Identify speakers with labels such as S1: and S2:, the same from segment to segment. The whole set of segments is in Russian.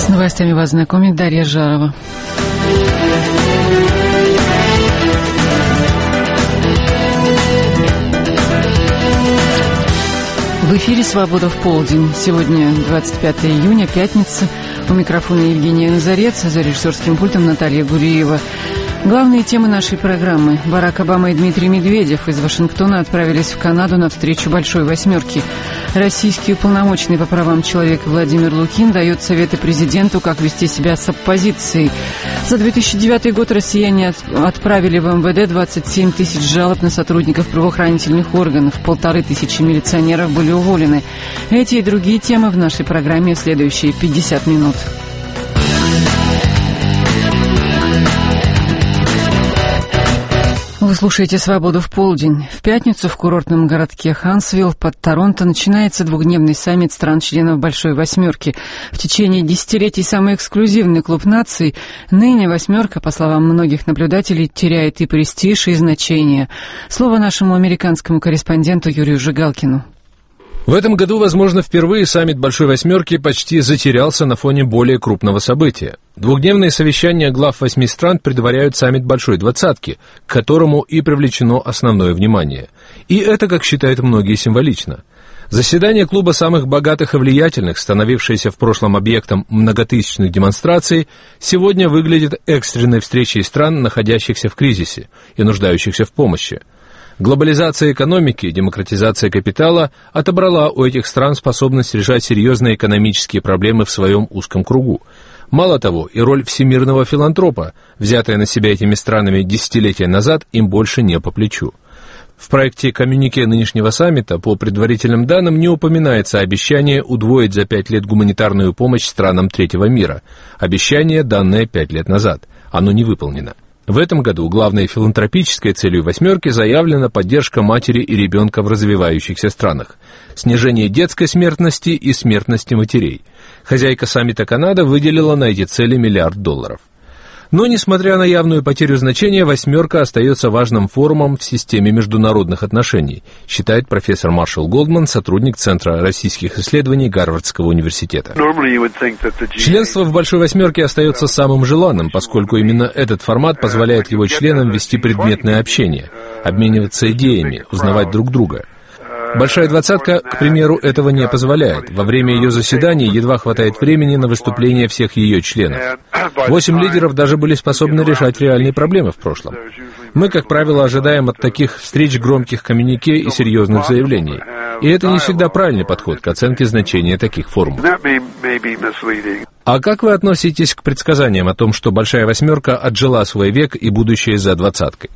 S1: С новостями вас знакомит Дарья Жарова. В эфире «Свобода в полдень». Сегодня 25 июня, пятница. У микрофона Евгения Назарец, за режиссерским пультом Наталья Гуриева. Главные темы нашей программы. Барак Обама и Дмитрий Медведев из Вашингтона отправились в Канаду на встречу Большой Восьмерки. Российский уполномоченный по правам человека Владимир Лукин дает советы президенту, как вести себя с оппозицией. За 2009 год россияне отправили в МВД 27 тысяч жалоб на сотрудников правоохранительных органов. 1500 милиционеров были уволены. Эти и другие темы в нашей программе в следующие 50 минут. Вы слушаете «Свободу в полдень». В пятницу в курортном городке Хансвилл под Торонто начинается двухдневный саммит стран-членов Большой Восьмерки. В течение десятилетий самый эксклюзивный клуб наций. Ныне «Восьмерка», по словам многих наблюдателей, теряет и престиж, и значение. Слово нашему американскому корреспонденту Юрию Жигалкину.
S2: В этом году, возможно, впервые саммит Большой Восьмерки почти затерялся на фоне более крупного события. Двухдневные совещания глав 8 стран предваряют саммит Большой Двадцатки, к которому и привлечено основное внимание. И это, как считают многие, символично. Заседание клуба самых богатых и влиятельных, становившееся в прошлом объектом многотысячных демонстраций, сегодня выглядит экстренной встречей стран, находящихся в кризисе и нуждающихся в помощи. Глобализация экономики, демократизация капитала отобрала у этих стран способность решать серьезные экономические проблемы в своем узком кругу. Мало того, и роль всемирного филантропа, взятая на себя этими странами десятилетия назад, им больше не по плечу. В проекте коммюнике нынешнего саммита, по предварительным данным, не упоминается обещание удвоить за 5 лет гуманитарную помощь странам третьего мира. Обещание, данное 5 лет назад. Оно не выполнено. В этом году главной филантропической целью «Восьмерки» заявлена поддержка матери и ребенка в развивающихся странах, снижение детской смертности и смертности матерей. Хозяйка саммита Канада выделила на эти цели $1 миллиард. Но, несмотря на явную потерю значения, «Восьмерка» остается важным форумом в системе международных отношений, считает профессор Маршал Голдман, сотрудник Центра российских исследований Гарвардского университета. Членство в Большой Восьмерке остается самым желанным, поскольку именно этот формат позволяет его членам вести предметное общение, обмениваться идеями, узнавать друг друга. Большая Двадцатка, к примеру, этого не позволяет. Во время ее заседаний едва хватает времени на выступления всех ее членов. 8 лидеров даже были способны решать реальные проблемы в прошлом. Мы, как правило, ожидаем от таких встреч громких коммюнике и серьезных заявлений. И это не всегда правильный подход к оценке значения таких форумов. А как вы относитесь к предсказаниям о том, что Большая Восьмерка отжила свой век и будущее за двадцаткой?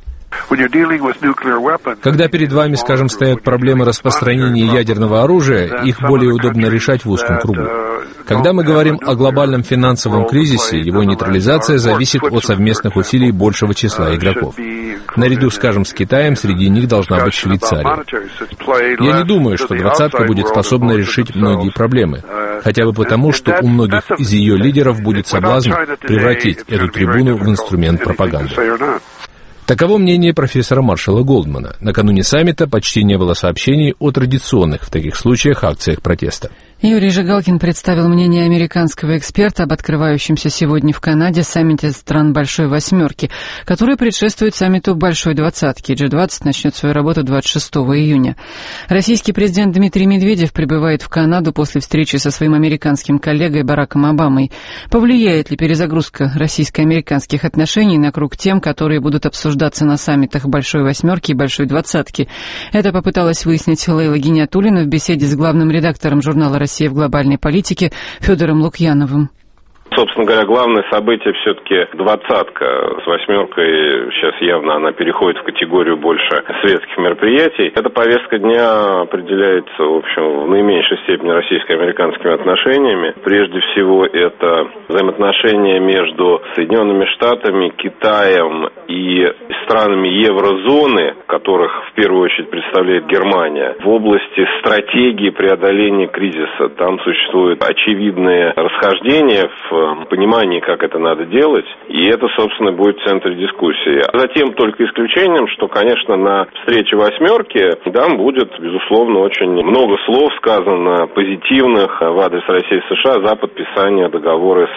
S2: Когда перед вами, скажем, стоят проблемы распространения ядерного оружия, их более удобно решать в узком кругу. Когда мы говорим о глобальном финансовом кризисе, его нейтрализация зависит от совместных усилий большего числа игроков. Наряду, скажем, с Китаем, среди них должна быть Швейцария. Я не думаю, что двадцатка будет способна решить многие проблемы, хотя бы потому, что у многих из ее лидеров будет соблазн превратить эту трибуну в инструмент пропаганды. Таково мнение профессора Маршала Голдмана. Накануне саммита почти не было сообщений о традиционных в таких случаях акциях протеста.
S1: Юрий Жигалкин представил мнение американского эксперта об открывающемся сегодня в Канаде саммите стран Большой Восьмерки, который предшествует саммиту Большой Двадцатки. G20 начнет свою работу 26 июня. Российский президент Дмитрий Медведев прибывает в Канаду после встречи со своим американским коллегой Бараком Обамой. Повлияет ли перезагрузка российско-американских отношений на круг тем, которые будут обсуждаться на саммитах Большой Восьмерки и Большой Двадцатки? Это попыталась выяснить Лейла Гиниатуллина в беседе с главным редактором журнала «Россия в глобальной политике» Федором Лукьяновым.
S3: Собственно говоря, главное событие все-таки двадцатка. С восьмеркой сейчас явно она переходит в категорию больше светских мероприятий. Эта повестка дня определяется, в общем, в наименьшей степени российско-американскими отношениями. Прежде всего, это взаимоотношения между Соединенными Штатами, Китаем и странами еврозоны, которых в первую очередь представляет Германия, в области стратегии преодоления кризиса. Там существуют очевидные расхождения в понимании, как это надо делать, и это, собственно, будет в центре дискуссии. А затем только исключением, что, конечно, на встрече восьмерки там будет, безусловно, очень много слов сказано позитивных в адрес России и США за подписание договора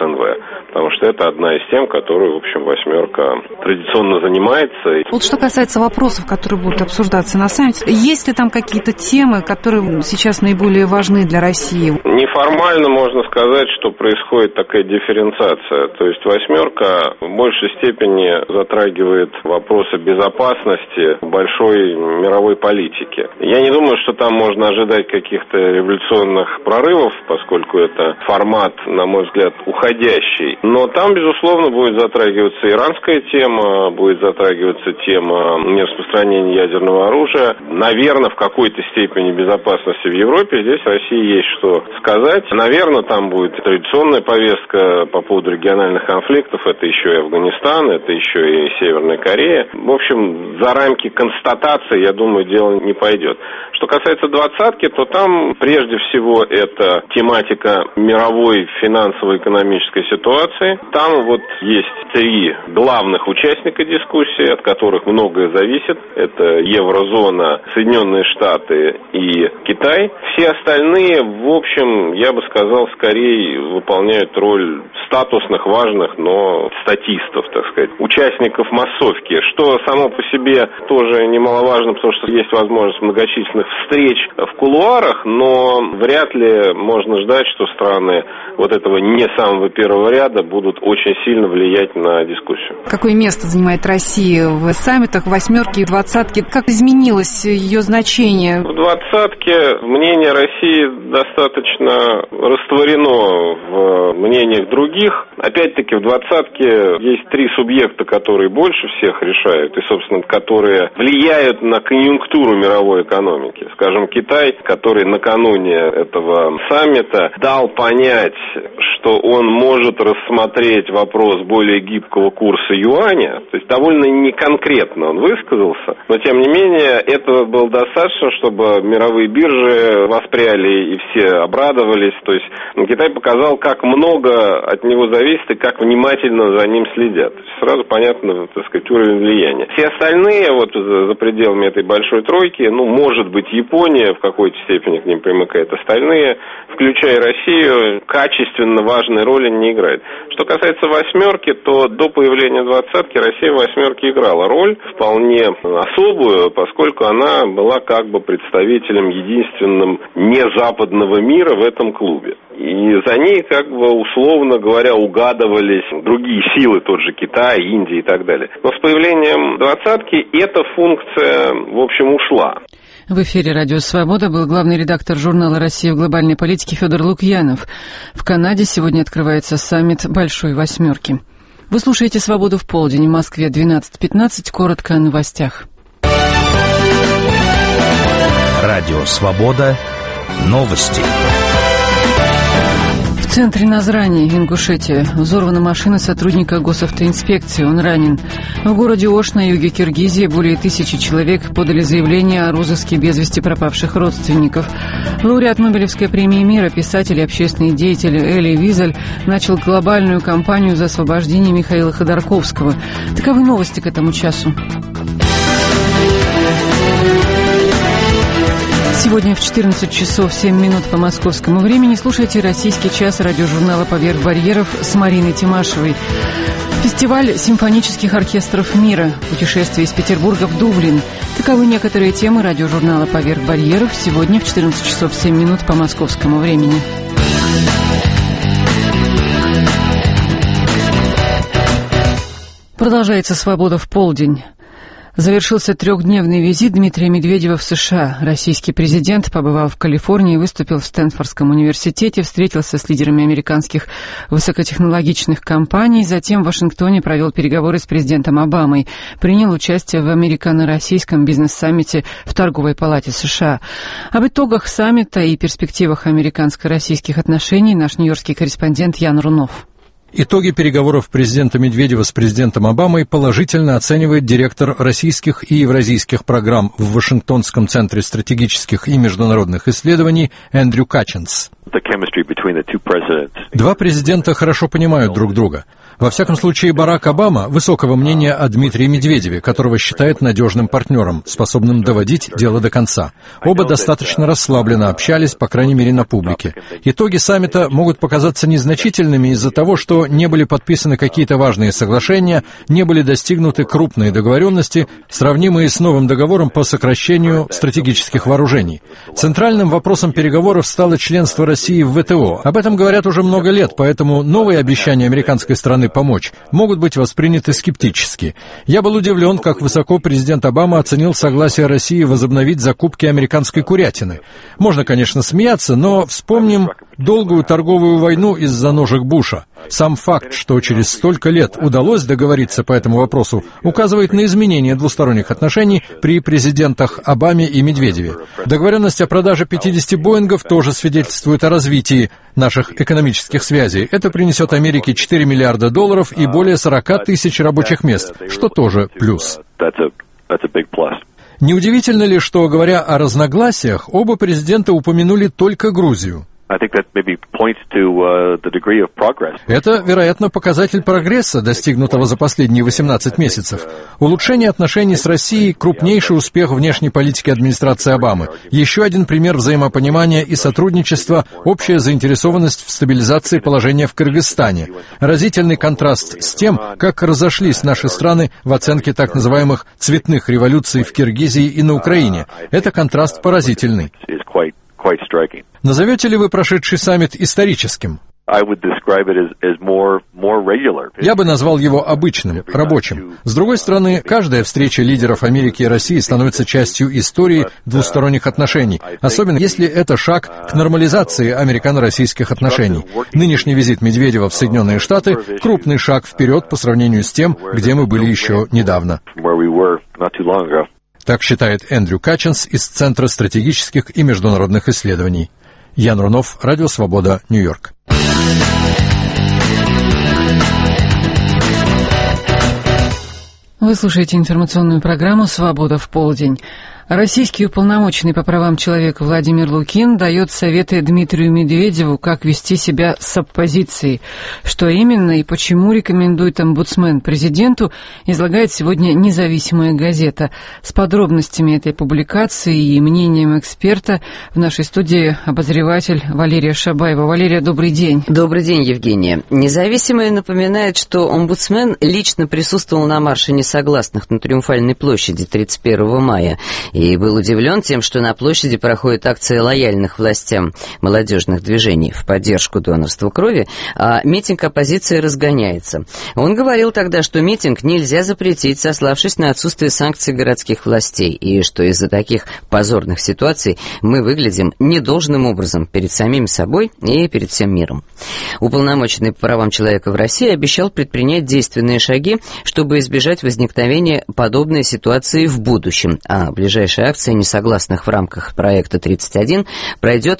S3: СНВ. Потому что это одна из тем, которую, в общем, «восьмерка» традиционно занимается.
S1: Вот что касается вопросов, которые будут обсуждаться на саммите, есть ли там какие-то темы, которые сейчас наиболее важны для России?
S3: Неформально можно сказать, что происходит такая дифференциация. То есть «восьмерка» в большей степени затрагивает вопросы безопасности большой мировой политики. Я не думаю, что там можно ожидать каких-то революционных прорывов, поскольку это формат, на мой взгляд, уходящий. Но там, безусловно, будет затрагиваться иранская тема, будет затрагиваться тема нераспространения ядерного оружия. Наверное, в какой-то степени безопасности в Европе. Здесь России есть что сказать. Наверное, там будет традиционная повестка по поводу региональных конфликтов. Это еще и Афганистан, это еще и Северная Корея. В общем, за рамки констатации, я думаю, дело не пойдет. Что касается «двадцатки», то там прежде всего это тематика мировой финансово-экономической ситуации. Там вот есть 3 главных участника дискуссии, от которых многое зависит. Это еврозона, Соединенные Штаты и Китай. Все остальные, в общем, я бы сказал, скорее выполняют роль статусных, важных, но статистов, так сказать, участников массовки, что само по себе тоже немаловажно, потому что есть возможность многочисленных встреч в кулуарах, но вряд ли можно ждать, что страны вот этого не самого первого ряда будут очень сильно влиять на дискуссию.
S1: Какое место занимает Россия в саммитах, «восьмерки» и «двадцатки»? Как изменилось ее значение?
S3: В «двадцатке» мнение России достаточно растворено в мнениях других. Опять-таки, в «двадцатке» есть 3 субъекта, которые больше всех решают и, собственно, которые влияют на конъюнктуру мировой экономики. Скажем, Китай, который накануне этого саммита дал понять, что он может рассмотреть вопрос более гибкого курса юаня, то есть довольно неконкретно он высказался, но тем не менее этого было достаточно, чтобы мировые биржи воспряли и все обрадовались. То есть Китай показал, как много от него зависит и как внимательно за ним следят. То есть сразу понятно, так сказать, уровень влияния. Все остальные вот за пределами этой большой тройки, может быть, Япония в какой-то степени к ним примыкает, остальные, включая Россию, качественно важной роли не играют. Что касается «восьмерки», то до появления «двадцатки» Россия в «восьмерке» играла роль вполне особую, поскольку она была как бы представителем единственным незападного мира в этом клубе. И за ней, как бы, условно говоря, угадывались другие силы, тот же Китай, Индия и так далее. Но с появлением «двадцатки» эта функция, в общем, ушла.
S1: В эфире «Радио Свобода» был главный редактор журнала «Россия в глобальной политике» Федор Лукьянов. В Канаде сегодня открывается саммит «Большой восьмерки». Вы слушаете «Свободу в полдень», в Москве 12:15, коротко о новостях.
S4: Радио «Свобода», новости.
S1: В центре Назрани, Ингушетия, взорвана машина сотрудника госавтоинспекции. Он ранен. В городе Ош на юге Киргизии более 1000 человек подали заявление о розыске без вести пропавших родственников. Лауреат Нобелевской премии мира, писатель и общественный деятель Эли Визель начал глобальную кампанию за освобождение Михаила Ходорковского. Таковы новости к этому часу. Сегодня в 14 часов 7 минут по московскому времени слушайте «Российский час» радиожурнала «Поверх барьеров» с Мариной Тимашевой. Фестиваль симфонических оркестров мира. Путешествие из Петербурга в Дублин. Таковы некоторые темы радиожурнала «Поверх барьеров» сегодня в 14 часов 7 минут по московскому времени. Продолжается «Свобода в полдень». Завершился 3-дневный визит Дмитрия Медведева в США. Российский президент побывал в Калифорнии, выступил в Стэнфордском университете, встретился с лидерами американских высокотехнологичных компаний, затем в Вашингтоне провел переговоры с президентом Обамой, принял участие в американо-российском бизнес-саммите в Торговой палате США. Об итогах саммита и перспективах американско-российских отношений наш нью-йоркский корреспондент Ян Рунов.
S2: Итоги переговоров президента Медведева с президентом Обамой положительно оценивает директор российских и евразийских программ в Вашингтонском центре стратегических и международных исследований Эндрю Катченс.
S5: Два президента хорошо понимают друг друга. Во всяком случае, Барак Обама высокого мнения о Дмитрии Медведеве, которого считает надежным партнером, способным доводить дело до конца. Оба достаточно расслабленно общались, по крайней мере, на публике. Итоги саммита могут показаться незначительными из-за того, что не были подписаны какие-то важные соглашения, не были достигнуты крупные договоренности, сравнимые с новым договором по сокращению стратегических вооружений. Центральным вопросом переговоров стало членство России в ВТО. Об этом говорят уже много лет, поэтому новые обещания американской страны помочь могут быть восприняты скептически. Я был удивлен, как высоко президент Обама оценил согласие России возобновить закупки американской курятины. Можно, конечно, смеяться, но вспомним долгую торговую войну из-за ножек Буша. Сам факт, что через столько лет удалось договориться по этому вопросу, указывает на изменение двусторонних отношений при президентах Обаме и Медведеве. Договоренность о продаже 50 Боингов тоже свидетельствует о развитии наших экономических связей. Это принесет Америке $4 миллиарда и более 40 тысяч рабочих мест, что тоже плюс. Неудивительно ли, что, говоря о разногласиях, оба президента упомянули только Грузию? Это, вероятно, показатель прогресса, достигнутого за последние 18 месяцев. Улучшение отношений с Россией – крупнейший успех внешней политики администрации Обамы. Еще один пример взаимопонимания и сотрудничества – общая заинтересованность в стабилизации положения в Кыргызстане. Разительный контраст с тем, как разошлись наши страны в оценке так называемых «цветных революций» в Киргизии и на Украине. Это контраст поразительный. Назовете ли вы прошедший саммит историческим? Я бы назвал его обычным, рабочим. С другой стороны, каждая встреча лидеров Америки и России становится частью истории двусторонних отношений, особенно если это шаг к нормализации американо-российских отношений. Нынешний визит Медведева в Соединенные Штаты – крупный шаг вперед по сравнению с тем, где мы были еще недавно. Так считает Эндрю Катчинс из Центра стратегических и международных исследований. Ян Рунов, Радио Свобода, Нью-Йорк.
S1: Вы слушаете информационную программу «Свобода в полдень». Российский уполномоченный по правам человека Владимир Лукин дает советы Дмитрию Медведеву, как вести себя с оппозицией. Что именно и почему рекомендует омбудсмен президенту, излагает сегодня «Независимая газета». С подробностями этой публикации и мнением эксперта в нашей студии обозреватель Валерия Шабаева. Валерия, добрый день.
S6: Добрый день, Евгения. «Независимая» напоминает, что омбудсмен лично присутствовал на марше несогласных на Триумфальной площади 31 мая. И был удивлен тем, что на площади проходит акция лояльных властям молодежных движений в поддержку донорства крови, а митинг оппозиции разгоняется. Он говорил тогда, что митинг нельзя запретить, сославшись на отсутствие санкций городских властей, и что из-за таких позорных ситуаций мы выглядим недолжным образом перед самим собой и перед всем миром. Уполномоченный по правам человека в России обещал предпринять действенные шаги, чтобы избежать возникновения подобной ситуации в будущем, а ближайшая акция несогласных в рамках проекта 31 пройдет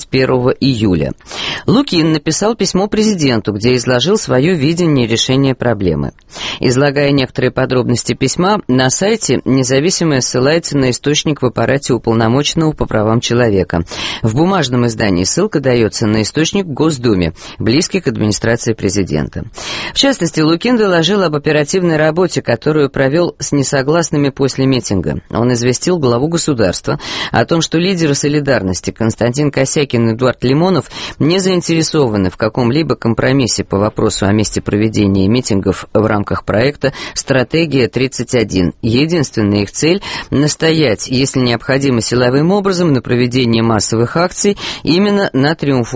S6: 31 июля. Лукин написал письмо президенту, где изложил свое видение решения проблемы. Излагая некоторые подробности письма, на сайте «Независимая» ссылается на источник в аппарате уполномоченного по правам человека. В бумажном издании ссылка дается на источник в Госдуме, близкий к администрации президента. В частности, Лукин доложил об оперативной работе, которую провел с несогласными после митинга. Он известил главу государства о том, что лидеры «Солидарности» Константин Косякин и Эдуард Лимонов не заинтересованы в каком-либо компромиссе по вопросу о месте проведения митингов в рамках проекта «Стратегия 31». Единственная их цель – настоять, если необходимо силовым образом, на проведение массовых акций именно на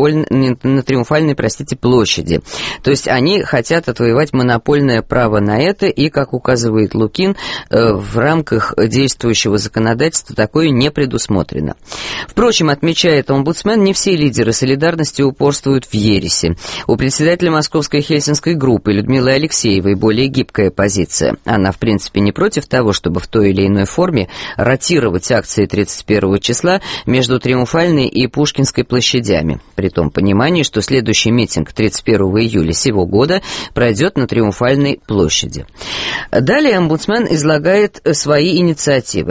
S6: Триумфальной площади. То есть они хотят отвоевать монопольное право на это, и, как указывает Лукин, в рамках действующего законодательства такое не предусмотрено. Впрочем, отмечает омбудсмен, не все лидеры «Солидарности» упорствуют в ересе. У председателя Московской Хельсинской группы Людмилы Алексеевой более гибкая позиция. Она, в принципе, не против того, чтобы в той или иной форме ротировать акции 31 числа между Триумфальной и Пушкинской площадями, при том понимании, что следующий митинг 31 июля сего года пройдет на Триумфальной площади. Далее омбудсмен излагает свои инициативы. Он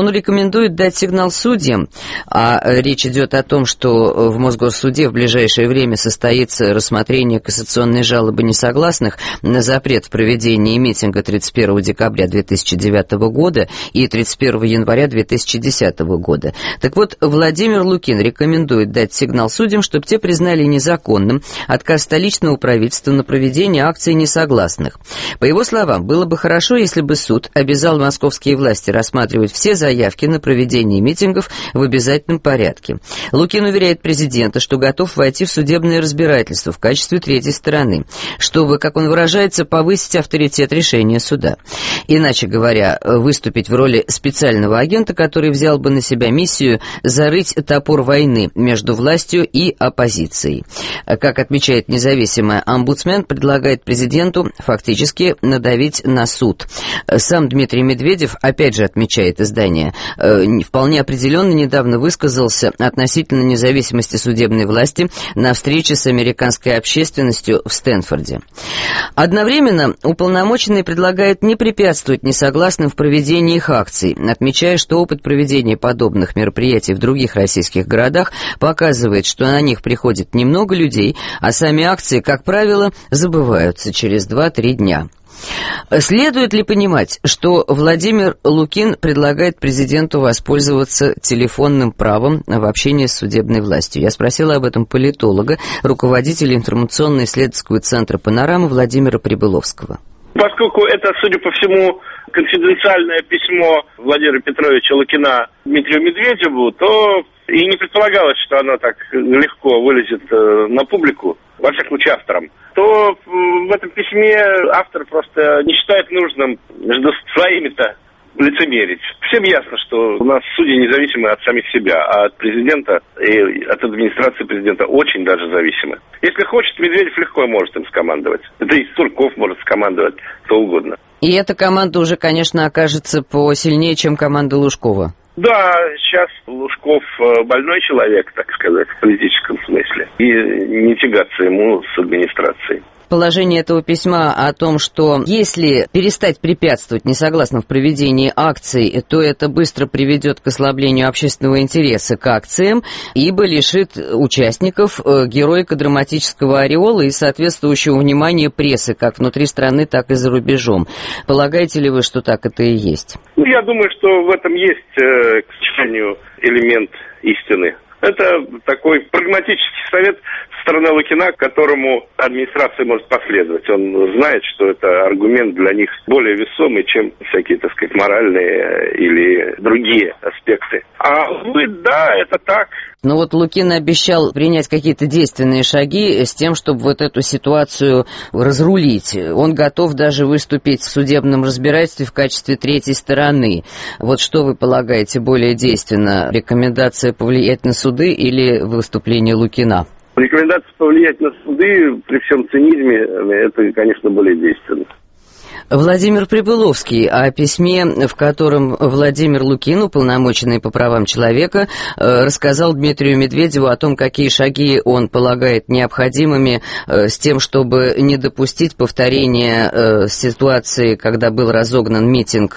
S6: Он рекомендует дать сигнал судьям, а речь идет о том, что в Мосгорсуде в ближайшее время состоится рассмотрение кассационной жалобы несогласных на запрет в проведении митинга 31 декабря 2009 года и 31 января 2010 года. Так вот, Владимир Лукин рекомендует дать сигнал судьям, чтобы те признали незаконным отказ столичного правительства на проведение акций несогласных. По его словам, было бы хорошо, если бы суд обязал московские власти рассматривать все заявки на проведение митингов в обязательном порядке. Лукин уверяет президента, что готов войти в судебное разбирательство в качестве третьей стороны, чтобы, как он выражается, повысить авторитет решения суда. Иначе говоря, выступить в роли специального агента, который взял бы на себя миссию зарыть топор войны между властью и оппозицией. Как отмечает независимая омбудсмен, предлагает президенту фактически надавить на суд. Сам Дмитрий Медведев, опять же отмечает издание, вполне определенно недавно высказался относительно независимости судебной власти на встрече с американской общественностью в Стэнфорде. Одновременно уполномоченный предлагает не препятствовать несогласным в проведении их акций, отмечая, что опыт проведения подобных мероприятий в других российских городах показывает, что на них приходит немного людей, а сами акции, как правило, забываются через 2-3 дня. Следует ли понимать, что Владимир Лукин предлагает президенту воспользоваться телефонным правом в общении с судебной властью? Я спросила об этом политолога, руководителя информационно-исследовательского центра «Панорама» Владимира Прибыловского.
S7: Поскольку это, судя по всему, конфиденциальное письмо Владимира Петровича Лукина Дмитрию Медведеву, то и не предполагалось, что оно так легко вылезет на публику, во всяком случае автором, то в этом письме автор просто не считает нужным между своими-то лицемерить. Всем ясно, что у нас судьи независимы от самих себя, а от президента и от администрации президента очень даже зависимы. Если хочет, Медведев легко может им скомандовать. Это и Сурков может скомандовать, кто угодно.
S6: И эта команда уже, конечно, окажется посильнее, чем команда Лужкова.
S7: Да, сейчас Лужков больной человек, так сказать, в политическом смысле. И не тягаться ему с администрацией.
S6: Положение этого письма о том, что если перестать препятствовать несогласным в проведении акций, то это быстро приведет к ослаблению общественного интереса к акциям, ибо лишит участников героико-драматического ореола и соответствующего внимания прессы, как внутри страны, так и за рубежом. Полагаете ли вы, что так это и есть?
S7: Я думаю, что в этом есть, к сожалению, элемент истины. Это такой прагматический совет со стороны Лукина, к которому администрация может последовать. Он знает, что это аргумент для них более весомый, чем всякие, так сказать, моральные или другие аспекты. А да, это так.
S6: Но вот Лукин обещал принять какие-то действенные шаги с тем, чтобы вот эту ситуацию разрулить. Он готов даже выступить в судебном разбирательстве в качестве третьей стороны. Вот что вы полагаете более действенно? Рекомендация повлиять на суды или выступление Лукина?
S7: Рекомендация повлиять на суды при всем цинизме, это, конечно, более действенно.
S6: Владимир Прибыловский о письме, в котором Владимир Лукин, уполномоченный по правам человека, рассказал Дмитрию Медведеву о том, какие шаги он полагает необходимыми с тем, чтобы не допустить повторения ситуации, когда был разогнан митинг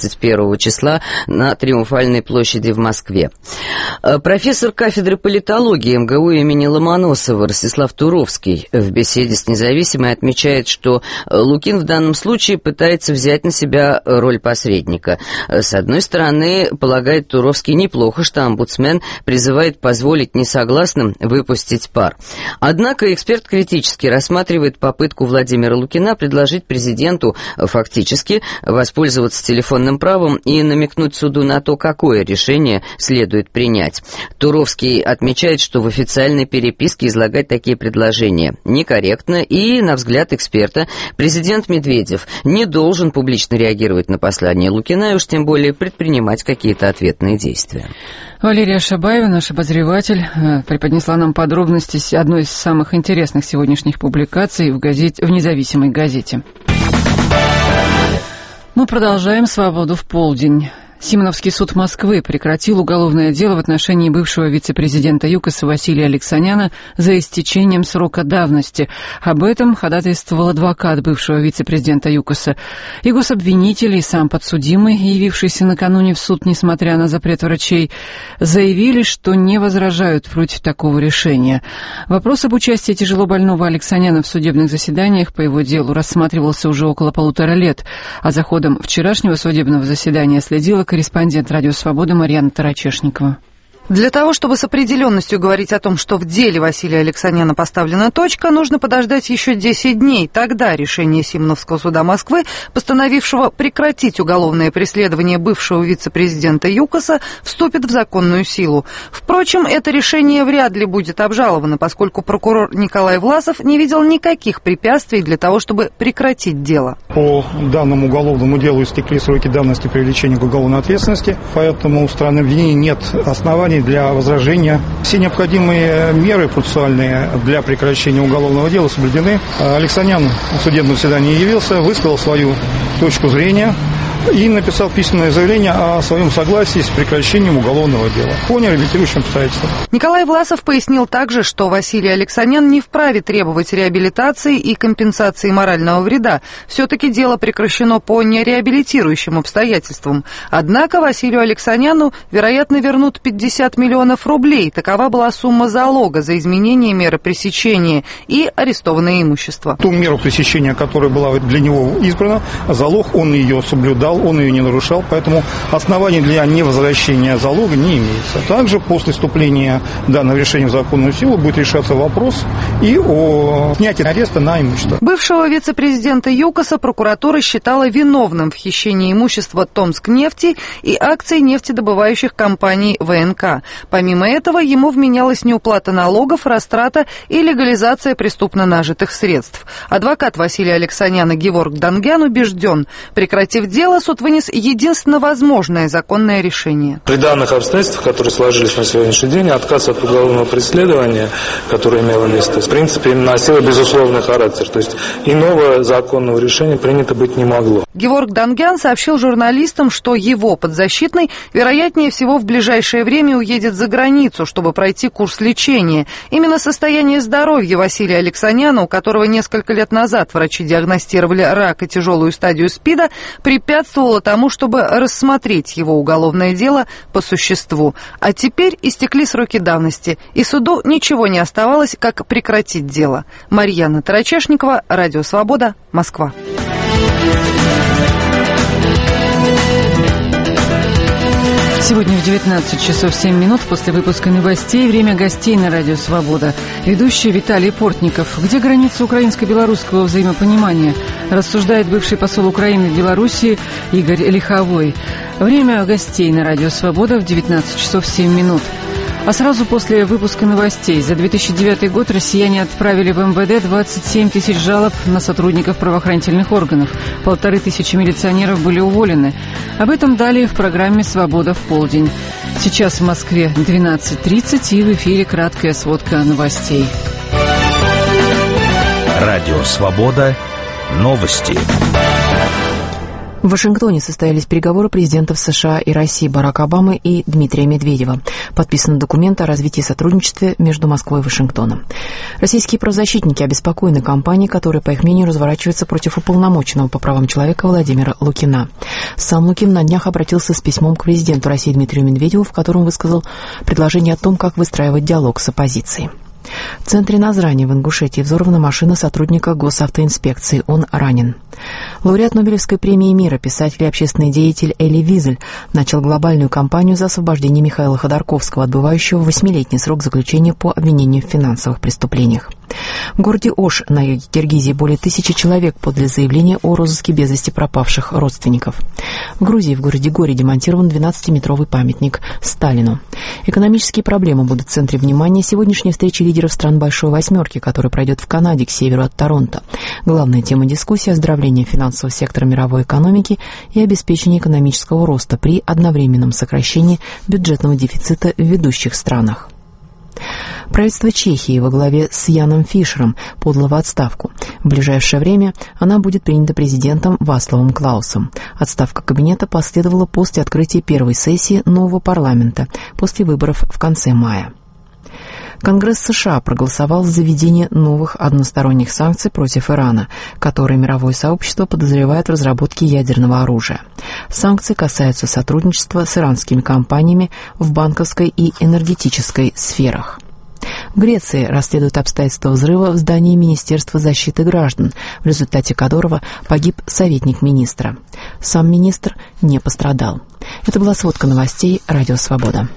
S6: 31 числа на Триумфальной площади в Москве. Профессор кафедры политологии МГУ имени Ломоносова Ростислав Туровский в беседе с «Независимой» отмечает, что Лукин в данном случае пытается взять на себя роль посредника. С одной стороны, полагает Туровский, неплохо, что омбудсмен призывает позволить несогласным выпустить пар. Однако эксперт критически рассматривает попытку Владимира Лукина предложить президенту фактически воспользоваться телефонным правом и намекнуть суду на то, какое решение следует принять. Туровский отмечает, что в официальной переписке излагать такие предложения некорректно, и, на взгляд эксперта, президент Медведев не должен публично реагировать на послание Лукина и уж тем более предпринимать какие-то ответные действия.
S1: Валерия Шабаева, наш обозреватель, преподнесла нам подробности одной из самых интересных сегодняшних публикаций в «Независимой газете». Мы продолжаем «Свободу в полдень». Симоновский суд Москвы прекратил уголовное дело в отношении бывшего вице-президента ЮКОСа Василия Алексаняна за истечением срока давности. Об этом ходатайствовал адвокат бывшего вице-президента ЮКОСа. И гособвинители, и сам подсудимый, явившийся накануне в суд, несмотря на запрет врачей, заявили, что не возражают против такого решения. Вопрос об участии тяжело больного Алексаняна в судебных заседаниях по его делу рассматривался уже около 1,5 лет, а за ходом вчерашнего судебного заседания следила корреспондент «Радио Свобода» Марьяна Тарачешникова.
S8: Для того, чтобы с определенностью говорить о том, что в деле Василия Алексаняна поставлена точка, нужно подождать еще 10 дней. Тогда решение Симоновского суда Москвы, постановившего прекратить уголовное преследование бывшего вице-президента ЮКОСа, вступит в законную силу. Впрочем, это решение вряд ли будет обжаловано, поскольку прокурор Николай Власов не видел никаких препятствий для того, чтобы прекратить дело.
S9: По данному уголовному делу истекли сроки давности привлечения к уголовной ответственности, поэтому у стороны обвинения нет оснований для возражения. Все необходимые меры процессуальные для прекращения уголовного дела соблюдены. Алексанян в судебном заседании явился, высказал свою точку зрения и написал письменное заявление о своем согласии с прекращением уголовного дела по нереабилитирующим обстоятельствам.
S8: Николай Власов пояснил также, что Василий Алексанян не вправе требовать реабилитации и компенсации морального вреда. Все-таки дело прекращено по нереабилитирующим обстоятельствам. Однако Василию Алексаняну, вероятно, вернут 50 миллионов рублей. Такова была сумма залога за изменение меры пресечения и арестованное имущество.
S9: Ту меру пресечения, которая была для него избрана, залог, он ее соблюдал, он ее не нарушал, поэтому оснований для невозвращения залога не имеется. Также после вступления данного решения в законную силу будет решаться вопрос и о снятии ареста на имущество.
S8: Бывшего вице-президента ЮКОСа прокуратура считала виновным в хищении имущества Томскнефти и акций нефтедобывающих компаний ВНК. Помимо этого, ему вменялась неуплата налогов, растрата и легализация преступно нажитых средств. Адвокат Василия Алексаняна Геворг Дангян убежден, прекратив дело, суд вынес единственно возможное законное решение.
S10: При данных обстоятельствах, которые сложились на сегодняшний день, отказ от уголовного преследования, которое имело место, в принципе, носило безусловный характер. То есть иного законного решения принято быть не могло.
S8: Геворг Дангян сообщил журналистам, что его подзащитный, вероятнее всего, в ближайшее время уедет за границу, чтобы пройти курс лечения. Именно состояние здоровья Василия Алексаняна, у которого несколько лет назад врачи диагностировали рак и тяжелую стадию СПИДа, препятствовало тому, чтобы рассмотреть его уголовное дело по существу. А теперь истекли сроки давности, и суду ничего не оставалось, как прекратить дело. Марьяна Тарачешникова, Радио Свобода, Москва.
S1: Сегодня в 19 часов 7 минут после выпуска новостей время гостей на Радио Свобода. Ведущий Виталий Портников. Где граница украинско-белорусского взаимопонимания? Рассуждает бывший посол Украины в Белоруссии Игорь Лиховой. Время гостей на Радио Свобода в 19 часов 7 минут. А сразу после выпуска новостей за 2009 год россияне отправили в МВД 27 тысяч жалоб на сотрудников правоохранительных органов. 1500 милиционеров были уволены. Об этом далее в программе «Свобода в полдень». Сейчас в Москве 12:30 и в эфире краткая сводка новостей.
S4: Радио «Свобода». Новости.
S11: В Вашингтоне состоялись переговоры президентов США и России Барака Обамы и Дмитрия Медведева. Подписан документ о развитии сотрудничества между Москвой и Вашингтоном. Российские правозащитники обеспокоены кампанией, которая, по их мнению, разворачивается против уполномоченного по правам человека Владимира Лукина. Сам Лукин на днях обратился с письмом к президенту России Дмитрию Медведеву, в котором высказал предложение о том, как выстраивать диалог с оппозицией. В центре Назрани в Ингушетии взорвана машина сотрудника госавтоинспекции. Он ранен. Лауреат Нобелевской премии мира, писатель и общественный деятель Эли Визель начал глобальную кампанию за освобождение Михаила Ходорковского, отбывающего 8-летний срок заключения по обвинению в финансовых преступлениях. В городе Ош на юге Киргизии более 1000 человек подали заявление о розыске без вести пропавших родственников. В Грузии в городе Горе демонтирован 12-метровый памятник Сталину. Экономические проблемы будут в центре внимания сегодняшней встречи лидеров стран Большой Восьмерки, которая пройдет в Канаде к северу от Торонто. Главная тема дискуссии – оздоровление финансового сектора мировой экономики и обеспечение экономического роста при одновременном сокращении бюджетного дефицита в ведущих странах. Правительство Чехии во главе с Яном Фишером подало в отставку. В ближайшее время она будет принята президентом Вацлавом Клаусом. Отставка кабинета последовала после открытия первой сессии нового парламента после выборов в конце мая. Конгресс США проголосовал за введение новых односторонних санкций против Ирана, которые мировое сообщество подозревает в разработке ядерного оружия. Санкции касаются сотрудничества с иранскими компаниями в банковской и энергетической сферах. В Греции расследуют обстоятельства взрыва в здании Министерства защиты граждан, в результате которого погиб советник министра. Сам министр не пострадал. Это была сводка новостей «Радио Свобода».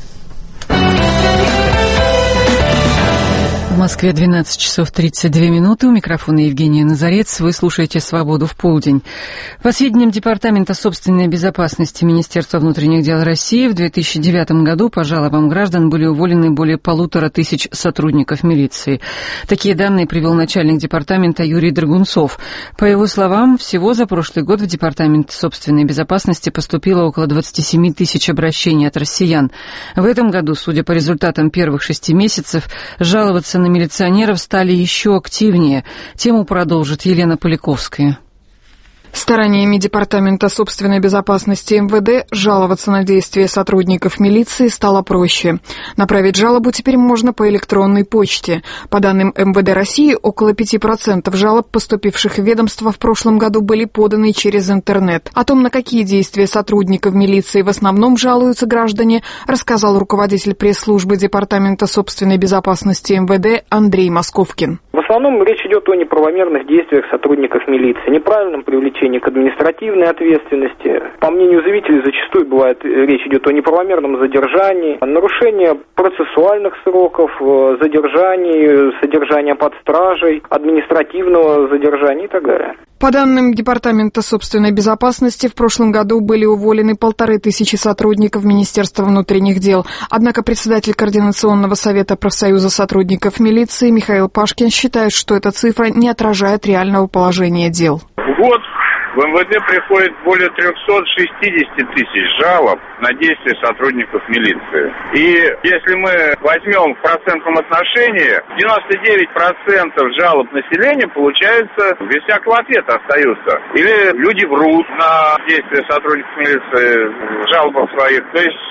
S1: В Москве 12 часов 32 минуты. У микрофона Евгения Назарец. Вы слушаете «Свободу в полдень». По сведениям Департамента собственной безопасности Министерства внутренних дел России, в 2009 году по жалобам граждан были уволены более 1500 сотрудников милиции. Такие данные привел начальник департамента Юрий Драгунцов. По его словам, всего за прошлый год в Департамент собственной безопасности поступило около 27 тысяч обращений от россиян. В этом году, судя по результатам первых 6 месяцев, жаловаться на милиционеров стали еще активнее. Тему продолжит Елена Поляковская.
S12: Стараниями Департамента собственной безопасности МВД жаловаться на действия сотрудников милиции стало проще. Направить жалобу теперь можно по электронной почте. По данным МВД России, около 5% жалоб, поступивших в ведомство в прошлом году, были поданы через интернет. О том, на какие действия сотрудников милиции в основном жалуются граждане, рассказал руководитель пресс-службы Департамента собственной безопасности МВД Андрей Московкин.
S13: В основном речь идет о неправомерных действиях сотрудников милиции, неправильном привлечении к административной ответственности. По мнению заявителей, зачастую речь идет о неправомерном задержании, нарушении процессуальных сроков, задержании, содержания под стражей, административного задержания и так далее.
S12: По данным Департамента собственной безопасности, в прошлом году были уволены 1500 сотрудников Министерства внутренних дел. Однако председатель Координационного совета профсоюза сотрудников милиции Михаил Пашкин считает, что эта цифра не отражает реального положения дел.
S14: В год в МВД приходит более 360 тысяч жалоб на действия сотрудников милиции. И если мы возьмем в процентном отношении, 99% жалоб населения, получается, без всякого ответа остаются. Или люди врут на действия сотрудников милиции в жалобах своих. То есть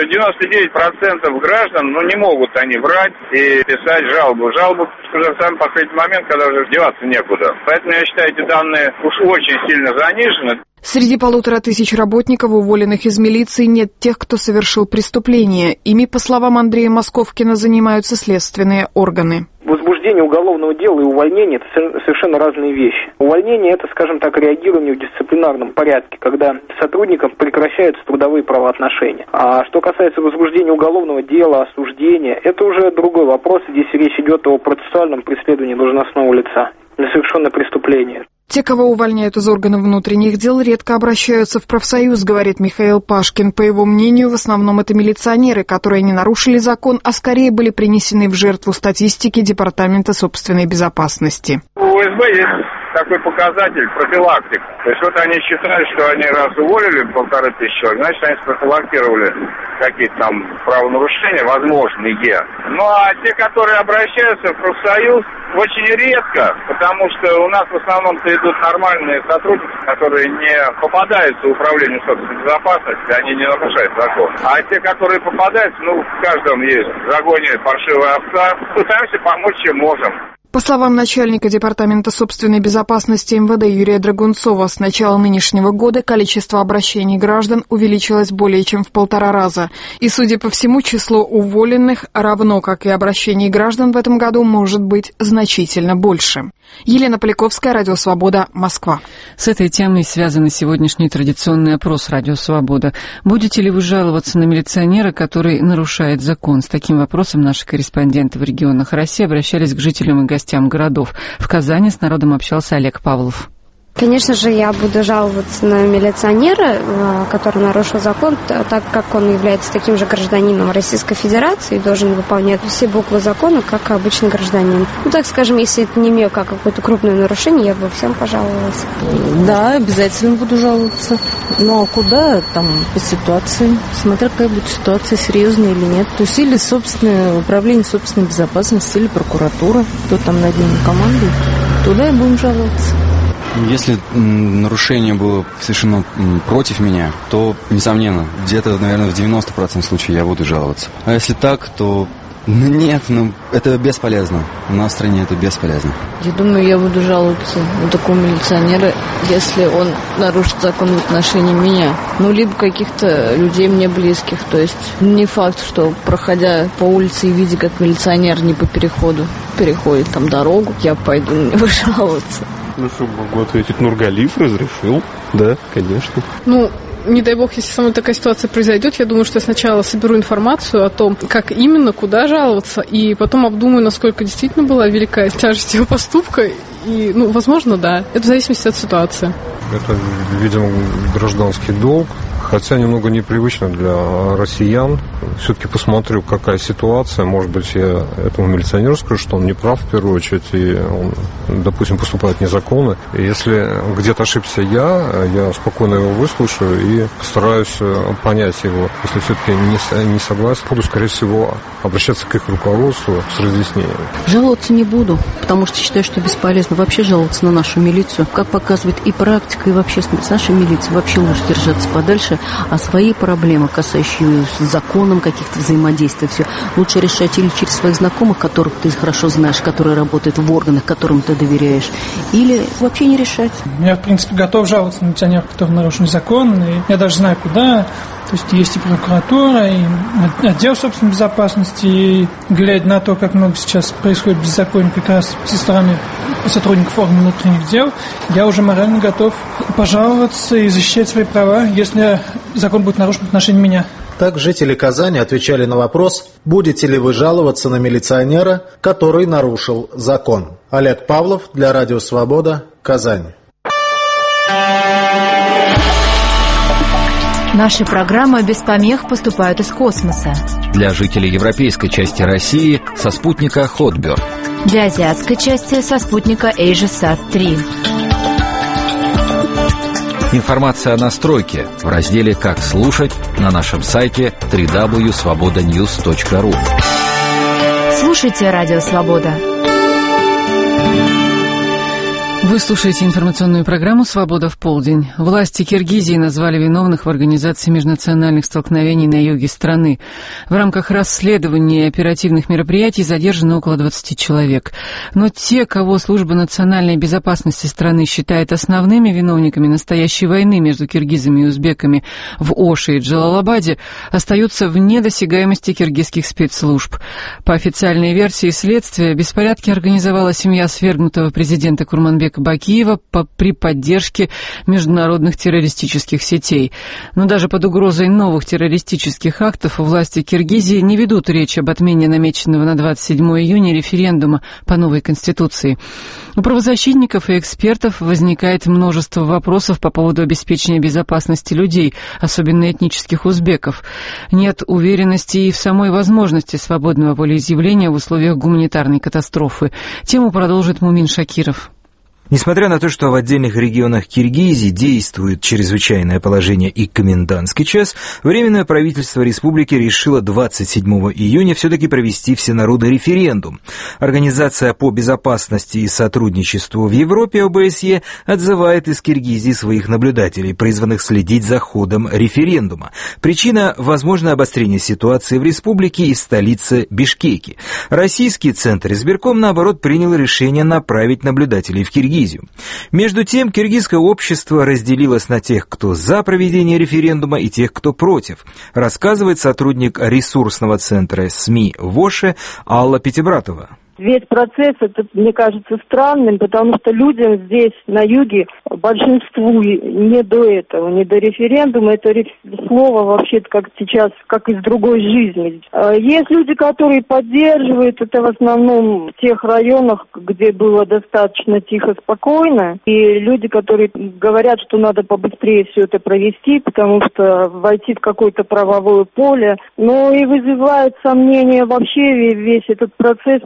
S14: 99% граждан, не могут они врать и писать жалобу. Жалобу уже в самый последний момент, когда уже деваться некуда. Поэтому я считаю, эти данные уж очень сильно занижены.
S12: Среди 1500 работников, уволенных из милиции, нет тех, кто совершил преступление. Ими, по словам Андрея Московкина, занимаются следственные органы.
S13: Возбуждение уголовного дела и увольнение – это совершенно разные вещи. Увольнение – это, скажем так, реагирование в дисциплинарном порядке, когда сотрудникам прекращаются трудовые правоотношения. А что касается возбуждения уголовного дела, осуждения, это уже другой вопрос. Здесь речь идет о процессуальном преследовании должностного лица за совершенное преступление.
S12: Те, кого увольняют из органов внутренних дел, редко обращаются в профсоюз, говорит Михаил Пашкин. По его мнению, в основном это милиционеры, которые не нарушили закон, а скорее были принесены в жертву статистики Департамента собственной безопасности.
S14: У ФСБ есть такой показатель – профилактика. То есть они считают, что они раз уволили 1500 человек, значит, они спрофилактировали какие-то там правонарушения возможные. А те, которые обращаются в профсоюз, очень редко, потому что у нас в основном-то идут нормальные сотрудники, которые не попадаются в управление собственной безопасности, они не нарушают закон. А те, которые попадаются, в каждом есть в загоне паршивая овца, пытаемся помочь, чем можем.
S12: По словам начальника Департамента собственной безопасности МВД Юрия Драгунцова, с начала нынешнего года количество обращений граждан увеличилось более чем в 1,5 раза. И, судя по всему, число уволенных, равно как и обращений граждан в этом году, может быть значительно больше. Елена Поляковская, Радио Свобода, Москва.
S1: С этой темой связан сегодняшний традиционный опрос Радио Свобода. Будете ли вы жаловаться на милиционера, который нарушает закон? С таким вопросом наши корреспонденты в регионах России обращались к жителям и гостям городов. В Казани с народом общался Олег Павлов.
S15: Конечно же, я буду жаловаться на милиционера, который нарушил закон, так как он является таким же гражданином Российской Федерации и должен выполнять все буквы закона, как обычный гражданин. Так скажем, если это не имею как какое-то крупное нарушение, я бы всем пожаловалась.
S16: Да, обязательно буду жаловаться. А куда? Там по ситуации. Смотря какая будет ситуация, серьезная или нет. То есть или собственное управление собственной безопасности, или прокуратура, кто там над ними командует. туда и будем жаловаться.
S17: Если нарушение было совершено против меня, то, несомненно, где-то, наверное, в 90% случаев я буду жаловаться. А если так, то нет, это бесполезно. У нас в стране это бесполезно.
S16: Я думаю, я буду жаловаться на такого милиционера, если он нарушит закон в отношении меня. Либо каких-то людей мне близких. То есть не факт, что, проходя по улице и видя, как милиционер не по переходу переходит там дорогу, я пойду на него жаловаться.
S18: Что могу ответить? Нургалиев разрешил. Да, конечно.
S19: Не дай бог, если со мной такая ситуация произойдет, я думаю, что я сначала соберу информацию о том, как именно, куда жаловаться, и потом обдумаю, насколько действительно была велика тяжесть его поступка. И, возможно, да. Это в зависимости от ситуации.
S20: Это, видимо, гражданский долг, хотя немного непривычно для россиян. Все-таки посмотрю, какая ситуация. Может быть, я этому милиционеру скажу, что он не прав в первую очередь, и он, допустим, поступает незаконно. И если где-то ошибся я спокойно его выслушаю и постараюсь понять его. Если все-таки не согласен, буду, скорее всего, обращаться к их руководству с разъяснением.
S21: Жаловаться не буду, потому что считаю, что бесполезно вообще жаловаться на нашу милицию. Как показывает и практика, и вообще с нашей милицией вообще лучше держаться подальше, а свои проблемы, касающиеся с законом каких-то взаимодействий, все лучше решать или через своих знакомых, которых ты хорошо знаешь, которые работают в органах, которым ты доверяешь, или вообще не решать.
S22: Я, в принципе, готов жаловаться на милиционеров, которые нарушили закон, и я даже знаю, куда. То есть и прокуратура, и отдел собственной безопасности, и глядя на то, как много сейчас происходит беззакония как раз со стороны сотрудников органов внутренних дел, я уже морально готов пожаловаться и защищать свои права, если закон будет нарушен в отношении меня.
S23: Так жители Казани отвечали на вопрос, будете ли вы жаловаться на милиционера, который нарушил закон. Олег Павлов для Радио Свобода, Казань.
S24: Наши программы без помех поступают из космоса.
S4: Для жителей европейской части России со спутника Hotbird.
S24: Для азиатской части со спутника AsiaSat-3.
S4: Информация о настройке в разделе «Как слушать» на нашем сайте www.svobodanews.ru.
S24: Слушайте Радио Свобода.
S1: Вы слушаете информационную программу «Свобода в полдень». Власти Киргизии назвали виновных в организации межнациональных столкновений на юге страны. В рамках расследования и оперативных мероприятий задержано около 20 человек. Но те, кого Служба национальной безопасности страны считает основными виновниками настоящей войны между киргизами и узбеками в Оше и Джалалабаде, остаются вне досягаемости киргизских спецслужб. По официальной версии следствия, беспорядки организовала семья свергнутого президента Курманбека Бакиева при поддержке международных террористических сетей. Но даже под угрозой новых террористических актов власти Киргизии не ведут речь об отмене намеченного на 27 июня референдума по новой конституции. У правозащитников и экспертов возникает множество вопросов по поводу обеспечения безопасности людей, особенно этнических узбеков. Нет уверенности и в самой возможности свободного волеизъявления в условиях гуманитарной катастрофы. Тему продолжит Мумин Шакиров.
S25: Несмотря на то, что в отдельных регионах Киргизии действует чрезвычайное положение и комендантский час, Временное правительство республики решило 27 июня все-таки провести всенародный референдум. Организация по безопасности и сотрудничеству в Европе ОБСЕ отзывает из Киргизии своих наблюдателей, призванных следить за ходом референдума. Причина – возможное обострение ситуации в республике и столице Бишкеке. Российский центр избирком, наоборот, принял решение направить наблюдателей в Киргизию. Между тем, киргизское общество разделилось на тех, кто за проведение референдума, и тех, кто против, рассказывает сотрудник ресурсного центра СМИ в Оше Алла Пятибратова.
S26: Весь процесс, это, мне кажется, странным, потому что людям здесь, на юге, большинству не до этого, не до референдума. Это слово вообще-то как сейчас, как из другой жизни. Есть люди, которые поддерживают, это в основном в тех районах, где было достаточно тихо, спокойно. И люди, которые говорят, что надо побыстрее все это провести, потому что войти в какое-то правовое поле. Но и вызывает сомнения вообще весь этот процесс, потому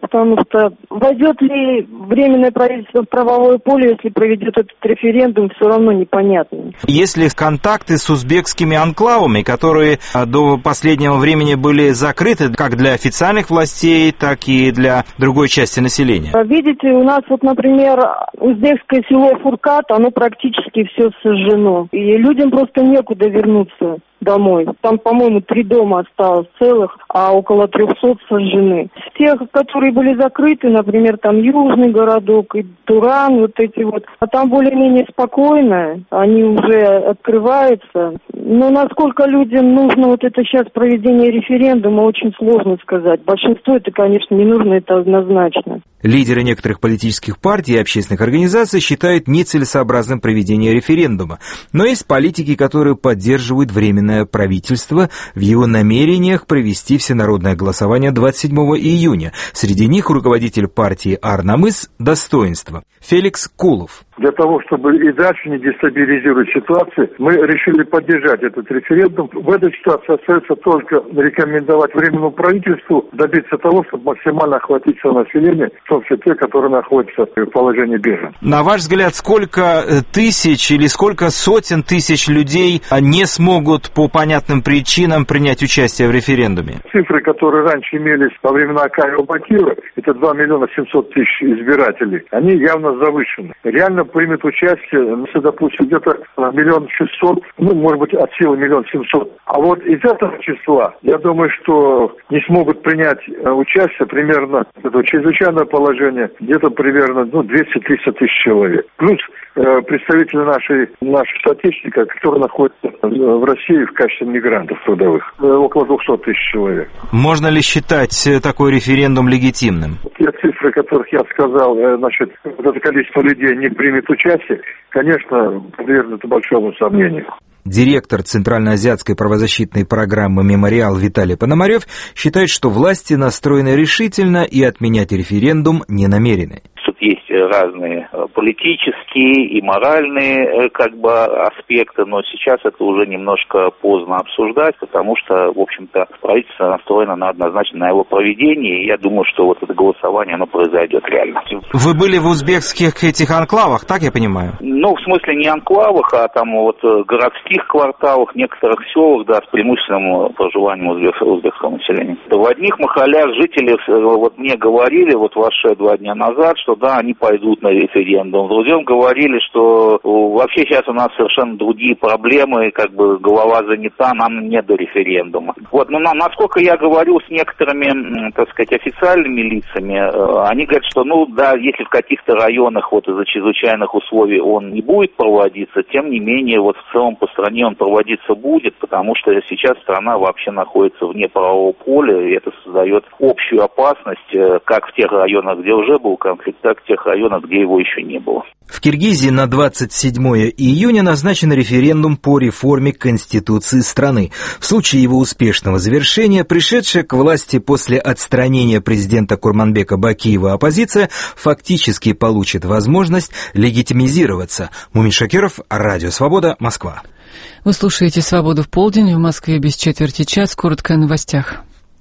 S26: что войдет ли Временное правительство в правовое поле, если проведет этот референдум, все равно непонятно.
S25: Есть ли контакты с узбекскими анклавами, которые до последнего времени были закрыты как для официальных властей, так и для другой части населения?
S26: Видите, у нас вот, например, узбекское село Фуркат, оно практически все сожжено. И людям просто некуда вернуться домой. Там, по-моему, 3 дома осталось целых, а около 300 сожжены. Те, которые были закрыты, например, там Южный городок и Туран, вот эти вот, а там более-менее спокойно, они уже открываются. Но насколько людям нужно вот это сейчас проведение референдума, очень сложно сказать. Большинству это, конечно, не нужно, это однозначно.
S25: Лидеры некоторых политических партий и общественных организаций считают нецелесообразным проведение референдума. Но есть политики, которые поддерживают Временное правительство в его намерениях провести всенародное голосование 27 июня. Среди них руководитель партии «Арнамыс» «Достоинство» Феликс Кулов.
S2: Для того, чтобы и дальше не дестабилизировать ситуацию, мы решили поддержать этот референдум. В этой ситуации остается только рекомендовать Временному правительству добиться того, чтобы максимально охватить все население, в том числе те, которые находятся в положении беженцев.
S25: На ваш взгляд, сколько тысяч или сколько сотен тысяч людей не смогут по понятным причинам принять участие в референдуме?
S2: Цифры, которые раньше имелись во времена Акаева Бакирова, это 2 миллиона 700 тысяч избирателей, они явно завышены. Реально примет участие, допустим, где-то 1 600 000, может быть, от силы 1 700 000. А вот из этого числа, я думаю, что не смогут принять участие примерно, это чрезвычайное положение, где-то примерно 200-300 тысяч человек. Плюс представители наших соотечественников, которые находятся в России в качестве мигрантов трудовых, около 200 тысяч человек.
S25: Можно ли считать такой референдум легитимным?
S2: Те цифры, о которых я сказал, значит, вот это количество людей не примет участие, конечно, подвергнуто большому сомнению.
S25: Директор Центральноазиатской правозащитной программы «Мемориал» Виталий Пономарев считает, что власти настроены решительно и отменять референдум не намерены.
S3: Тут есть разные политические и моральные аспекты, но сейчас это уже немножко поздно обсуждать, потому что, в общем-то, правительство настроено однозначно на его проведение, и я думаю, что вот это голосование, оно произойдет реально.
S25: Вы были в узбекских этих анклавах, так я понимаю?
S3: Ну, в смысле не анклавах, а там вот городских кварталах, некоторых селах, да, с преимущественным проживанием узбекского населения. В одних махалях жители вот мне говорили, вот ваше 2 дня назад, что да, они пойдут на референдум. Другим говорили, что вообще сейчас у нас совершенно другие проблемы, голова занята, нам не до референдума. Вот, но насколько я говорю с некоторыми, так сказать, официальными лицами, они говорят, что, если в каких-то районах вот из-за чрезвычайных условий он не будет проводиться, тем не менее, вот в целом по стране он проводиться будет, потому что сейчас страна вообще находится вне правового поля, и это создает общую опасность, как в тех районах, где уже был конфликт, так в тех районах, где его еще не было.
S25: В Киргизии на 27 июня назначен референдум по реформе Конституции страны. В случае его успешного завершения, пришедшая к власти после отстранения президента Курманбека Бакиева оппозиция фактически получит возможность легитимизироваться. Мумин Шакиров, Радио Свобода, Москва.
S1: Вы слушаете «Свободу в полдень», в Москве без четверти час, коротко о новостях.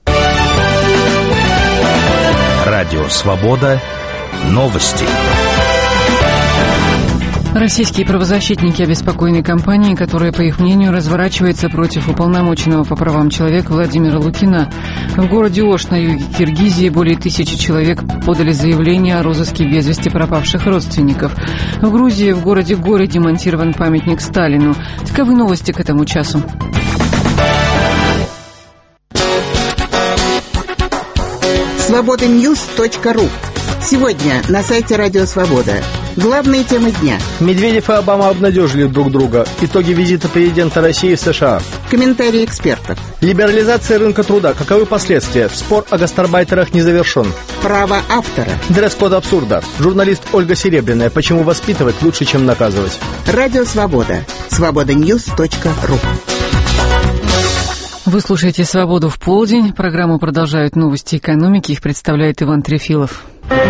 S4: Радио Свобода, новости.
S1: Российские правозащитники обеспокоены кампанией, которая, по их мнению, разворачивается против уполномоченного по правам человека Владимира Лукина. В городе Ош на юге Киргизии более 1000 человек подали заявление о розыске без вести пропавших родственников. В Грузии в городе Горе демонтирован памятник Сталину. Таковы новости к этому часу.
S5: Свободаnews.ру. Сегодня на сайте Радио Свобода. Главные темы дня.
S6: Медведев и Обама обнадежили друг друга. Итоги визита президента России в США.
S5: Комментарии экспертов.
S6: Либерализация рынка труда. Каковы последствия? Спор о гастарбайтерах не завершен.
S5: Право автора.
S6: Дресс-код абсурда. Журналист Ольга Серебряная. Почему воспитывать лучше, чем наказывать?
S5: Радио Свобода. Свободаnews.ру.
S1: Вы слушаете «Свободу в полдень». Программу продолжают новости экономики. Их представляет Иван Трефилов.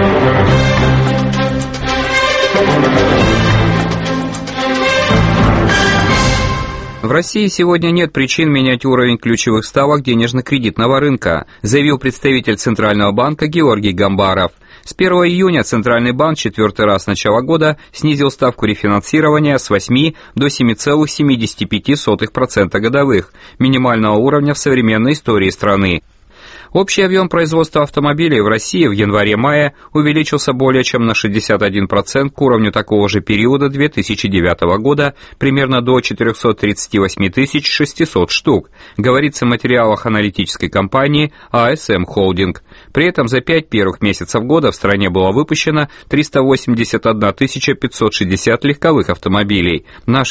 S7: В России сегодня нет причин менять уровень ключевых ставок денежно-кредитного рынка, заявил представитель Центрального банка Георгий Гамбаров. С 1 июня Центральный банк четвертый раз с начала года снизил ставку рефинансирования с 8 до 7,75% годовых, минимального уровня в современной истории страны. Общий объем производства автомобилей в России в январе-мае увеличился более чем на 61% к уровню такого же периода 2009 года, примерно до 438 600 штук, говорится в материалах аналитической компании ASM Holding. При этом за 5 первых месяцев года в стране было выпущено 381 560 легковых автомобилей, на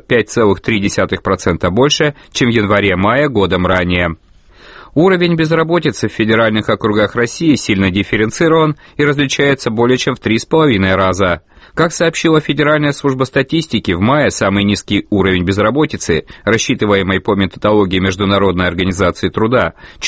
S7: 65,3% больше, чем в январе-мае годом ранее. Уровень безработицы в федеральных округах России сильно дифференцирован и различается более чем в 3,5 раза. Как сообщила Федеральная служба статистики, в мае самый низкий уровень безработицы, рассчитываемый по методологии Международной организации труда,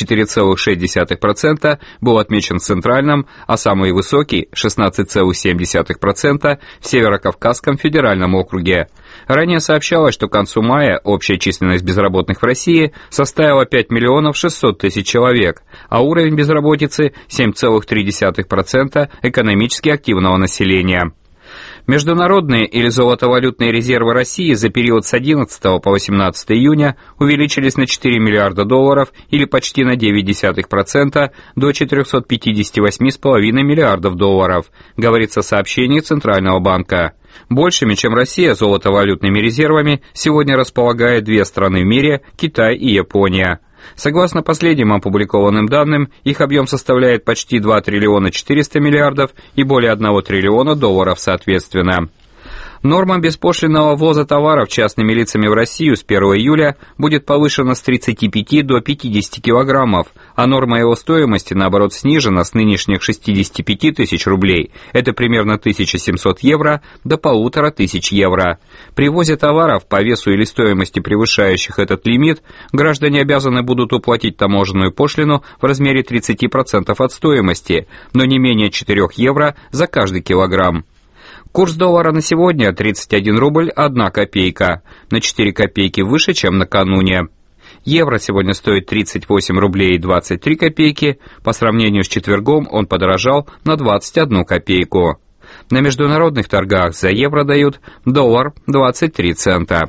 S7: 4,6%, был отмечен в Центральном, а самый высокий, 16,7%, в Северокавказском федеральном округе. Ранее сообщалось, что к концу мая общая численность безработных в России составила 5 600 000 человек, а уровень безработицы 7,3% экономически активного населения. Международные или золотовалютные резервы России за период с 11 по 18 июня увеличились на 4 миллиарда долларов или почти на 0,9% до 458,5 миллиардов долларов, говорится в сообщении Центрального банка. Большими, чем Россия, золотовалютными резервами сегодня располагают две страны в мире – Китай и Япония. Согласно последним опубликованным данным, их объем составляет почти 2 триллиона 400 миллиардов и более 1 триллиона долларов соответственно. Норма беспошлинного ввоза товаров частными лицами в Россию с 1 июля будет повышена с 35 до 50 килограммов, а норма его стоимости, наоборот, снижена с нынешних 65 тысяч рублей, это примерно 1700 евро, до 1500 евро. При ввозе товаров по весу или стоимости превышающих этот лимит, граждане обязаны будут уплатить таможенную пошлину в размере 30% от стоимости, но не менее 4 евро за каждый килограмм. Курс доллара на сегодня 31 рубль 1 копейка, на 4 копейки выше, чем накануне. Евро сегодня стоит 38 рублей 23 копейки, по сравнению с четвергом он подорожал на 21 копейку. На международных торгах за евро дают доллар 23 цента.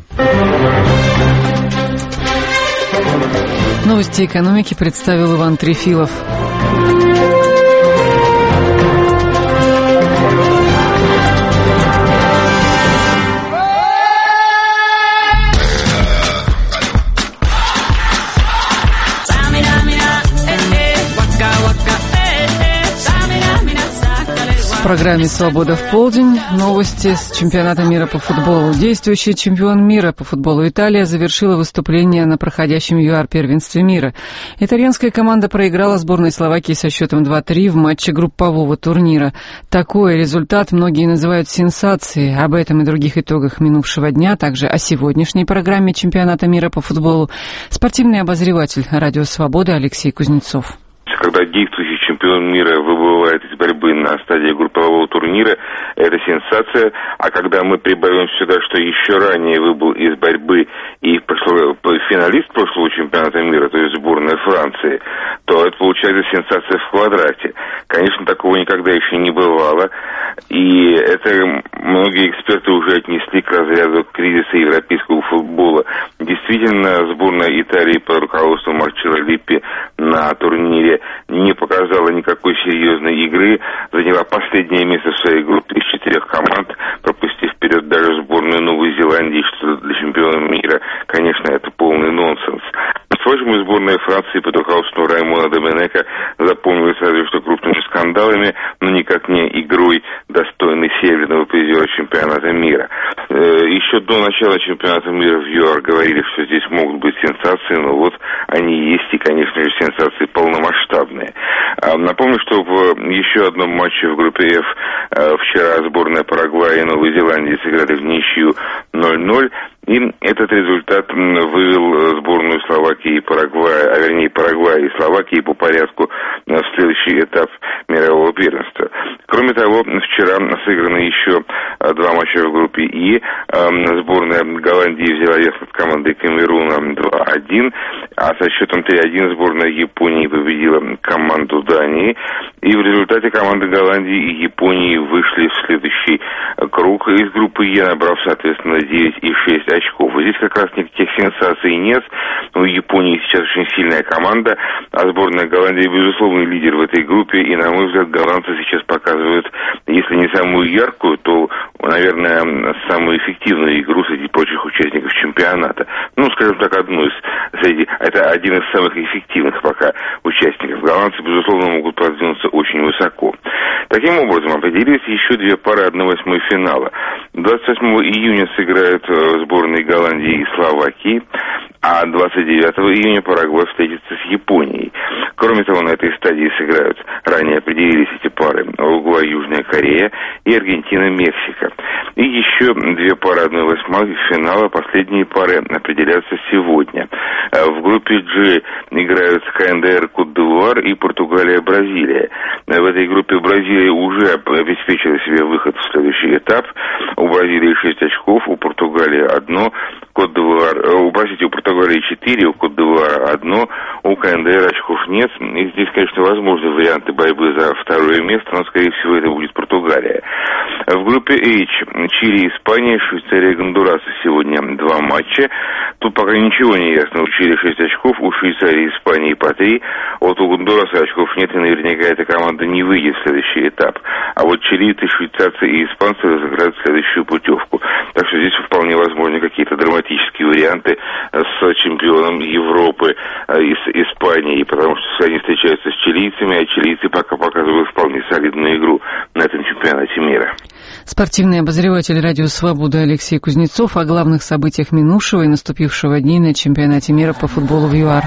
S1: Новости экономики представил Иван Трефилов. В программе «Свобода в полдень» новости с чемпионата мира по футболу. Действующий чемпион мира по футболу Италия завершила выступление на проходящем ЮАР-первенстве мира. Итальянская команда проиграла сборной Словакии со счетом 2-3 в матче группового турнира. Такой результат многие называют сенсацией. Об этом и других итогах минувшего дня, а также о сегодняшней программе чемпионата мира по футболу спортивный обозреватель «Радио Свобода» Алексей Кузнецов.
S8: Когда действующий чемпион мира выбывает из борьбы на стадии группового турнира, это сенсация. А когда мы прибавим сюда, что еще ранее выбыл из борьбы и финалист прошлого чемпионата мира, то есть сборная Франции, то это получается сенсация в квадрате. Конечно, такого никогда еще не бывало. И это многие эксперты уже отнесли к разряду кризиса европейского футбола. Действительно, сборная Италии под руководством Марчелло Липпи на турнире не показала никакой серьезной игры, заняла последнее место в своей группе из 4 команд, пропустив вперед даже сборную Новой Зеландии, что для чемпиона мира, конечно, это полный нонсенс. Впрочем, сборная Франции под руководством Раймона Доменека запомнилась разве что крупными скандалами, но никак не игрой, достойной северного призера чемпионата мира. Еще до начала чемпионата мира в ЮАР говорили, что здесь могут быть сенсации, но вот они есть, и, конечно же, сенсации полномасштабные. Напомню, что в еще одном матче в группе F вчера сборная Парагвая и Новой Зеландии сыграли в ничью 0-0. И этот результат вывел сборную Словакии и Парагвая, Парагвая и Словакии по порядку в следующий этап мирового первенства. Кроме того, вчера сыграны еще 2 матча в группе И. Сборная Голландии взяла верх над командой Камеруна 2-1, а со счетом 3-1 сборная Японии победила команду Дании. И в результате команды Голландии и Японии вышли в следующий круг из группы Е, набрав, соответственно, 9 и 6 очков. И здесь как раз никаких сенсаций нет. У Японии сейчас очень сильная команда, а сборная Голландии, безусловно, лидер в этой группе. И, на мой взгляд, голландцы сейчас показывают, если не самую яркую, то, наверное, самую эффективную игру среди прочих участников чемпионата. Ну, скажем так, это один из самых эффективных пока участников. Голландцы, безусловно, могут продвинуться очень высоко. Таким образом, определились еще 2 пары 1/8 финала. 28 июня сыграют сборные Голландии и Словакии, а 29 июня Парагвай встретится с Японией. Кроме того, на этой стадии сыграют, ранее определились эти пары, Уругвай, Южная Корея и Аргентина, Мексика. И еще 2 пары 1/8 финала, последние пары определятся сегодня. В группе G играют КНДР, Кот-д'Ивуар и Португалия, Бразилия. В этой группе Бразилия уже обеспечила себе выход в следующий этап. У Бразилии 6 очков, у Португалии 1, у Португалии 4, у Кот-д'Ивуара 1, у КНДР очков нет. И здесь, конечно, возможны варианты борьбы за второе место, но, скорее всего, это будет Португалия. В группе H Чили, Испания, Швейцария, Гондурас. Сегодня 2 матча. Тут пока ничего не ясно. У Чили 6 очков, у Швейцарии и Испании по 3. Вот у Гондураса очков нет, и наверняка эта команда не выйдет в следующий этап. А вот чилийцы, швейцарцы и испанцы разыграют следующую путевку. Так что здесь вполне возможны какие-то драматические варианты с чемпионом Европы из Испании, потому что они встречаются с чилийцами, а чилийцы пока показывают вполне солидную игру на этом чемпионате мира.
S1: Спортивный обозреватель «Радио Свобода» Алексей Кузнецов о главных событиях минувшего и наступившего дней на чемпионате мира по футболу в ЮАР.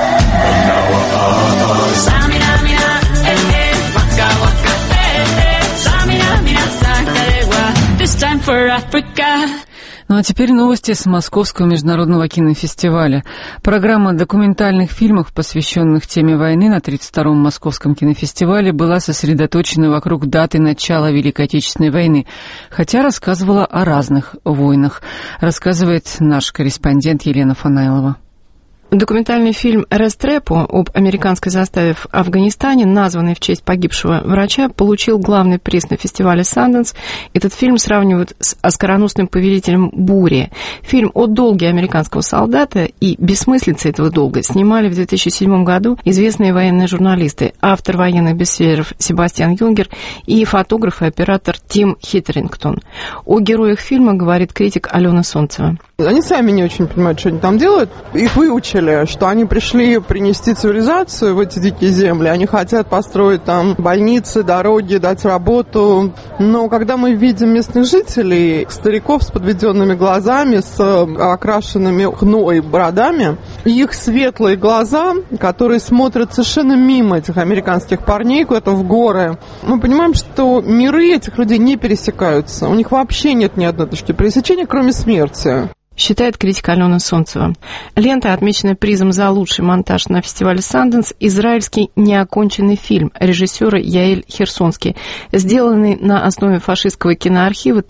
S1: Ну а теперь новости с Московского международного кинофестиваля. Программа документальных фильмов, посвященных теме войны, на 32-м Московском кинофестивале была сосредоточена вокруг даты начала Великой Отечественной войны, хотя рассказывала о разных войнах, рассказывает наш корреспондент Елена Фанайлова.
S9: Документальный фильм «Рестрепо» об американской заставе в Афганистане, названный в честь погибшего врача, получил главный приз на фестивале «Санденс». Этот фильм сравнивают с оскароносным «Повелителем бури». Фильм о долге американского солдата и бессмыслице этого долга снимали в 2007 году известные военные журналисты, автор военных бестселлеров Себастьян Юнгер и фотограф и оператор Тим Хиттерингтон. О героях фильма говорит критик Алена Солнцева.
S10: Они сами не очень понимают, что они там делают. Их выучили, что они пришли принести цивилизацию в эти дикие земли. Они хотят построить там больницы, дороги, дать работу. Но когда мы видим местных жителей, стариков с подведенными глазами, с окрашенными хной бородами, их светлые глаза, которые смотрят совершенно мимо этих американских парней куда-то в горы, мы понимаем, что миры этих людей не пересекаются. У них вообще нет ни одной точки пересечения, кроме смерти.
S9: Считает критик Алена Солнцева. Лента, отмеченная призом за лучший монтаж на фестивале «Санденс», израильский неоконченный фильм режиссера Яэль Херсонский, сделанный на основе фашистского киноархива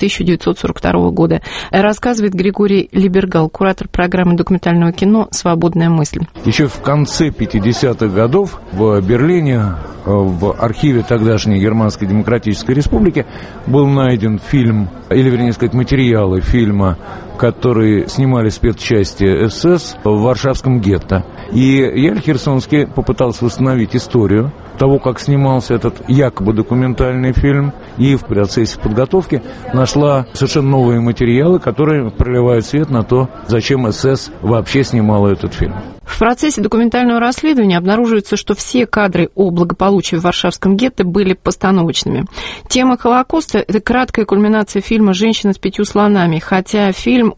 S9: 1942 года, рассказывает Григорий Либергал, куратор программы документального кино «Свободная мысль».
S11: Еще в конце 50-х годов в Берлине, в архиве тогдашней Германской Демократической Республики, был найден фильм, или, вернее сказать, материалы фильма, которые снимали спецчасти СС в Варшавском гетто. И Яэль Херсонский попытался восстановить историю того, как снимался этот якобы документальный фильм, и в процессе подготовки нашла совершенно новые материалы, которые проливают свет на то, зачем СС вообще снимала этот фильм.
S9: В процессе документального расследования обнаруживается, что все кадры о благополучии в Варшавском гетто были постановочными. Тема Холокоста – это краткая кульминация фильма «Женщина с 5 слонами», хотя фильм о